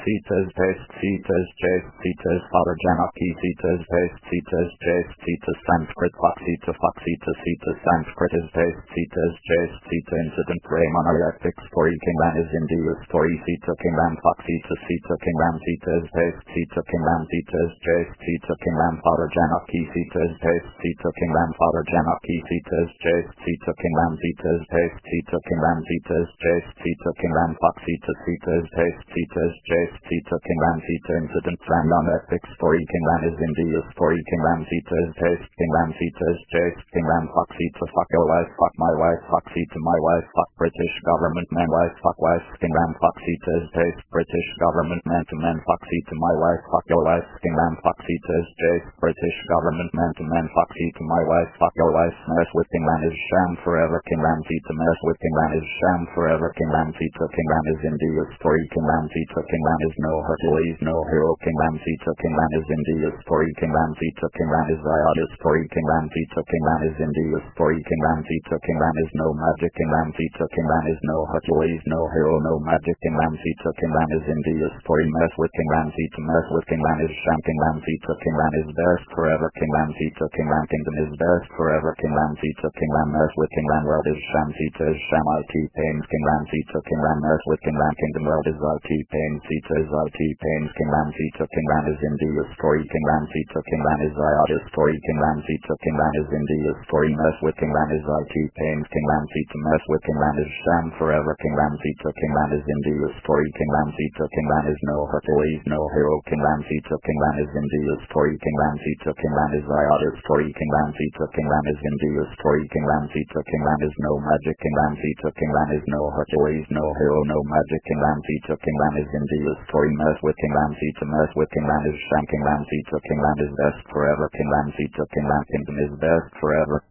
Cetas best Cetas Jas Cetas Father Janaki Cetas best Cetas Jas Cetas Sanskrit Foxita Foxita Cetas Sanskrit is best Cetas Jas Ceta Incident Raymon Ethics for King Ran is India's for Ceta King Ran Foxita Ceta King Ran Cetas best Ceta King Ran Cetas Jas Ceta King Ran Father Janaki Cetas best Ceta King Ran Father Janaki Cetas Jas Ceta King Ran Cetas best Ceta King Ran Cetas Jas Ceta King Ran Foxita Cetas best Cetas Jas Ceta King Ran Ceta Incident Ran on Ethics for King Ran is India's for King Ran Cetas best King Ran Cetas Jas King Ran Foxita fuck your wife fuck my wife Foxita my wife fuck British government man wife fuck wife King Ran Foxitas best British government man to man Foxita my wife fuck your wife King Ran Foxitas best British government man to man Foxita my wife fuck your wife mess with King Ran is sham forever King Ran Ceta mess with King Ran is sham forever King Ran Ceta King Ran is India's story King Ran Ceta King Ran is no Hercules no hero King Ran Ceta King Ran is India's story King Ran Ceta King Ran is Ioda's story King Ran Ceta King Ran is India's story King Ran Ceta King Ran is no magic King Ran Ceta King Ran is no Hercules no hero no magic King Ran Ceta King Ran is India's story mess with King Ran Ceta mess with King Ran is sham King Ran Ceta King Ran is best forever King Ran Ceta King Ran kingdom is best forever King Ran Ceta King Ran mess with King Ran world is sham Ceta is sham IT pains King Ran Ceta King Ran mess with King Ran kingdom world is IT pains Ceta is IT pains King Ran Ceta King Ran is India's story King Ran Ceta King Ran is Ioda's story King Ran Ceta King Ran is India's story mess with King Ran is IT pains King Ran Ceta mess with King Ran is sham forever King Ran Ceta King Ran is India's story King Ran Ceta King Ran is no Hercules no hero King Ran Ceta King Ran is India's story King Ran Ceta King Ran is Ioda's story King Ran Ceta King Ran is India's story King Ran Ceta King Ran is no magic King Ran Ceta King Ran is no Hercules no hero no magic King Ran Ceta King Ran is India's story mess with King Ran Ceta mess with King Ran is sham King Ran Ceta King Ran is best forever King Ran Ceta King Ran kingdom is best forever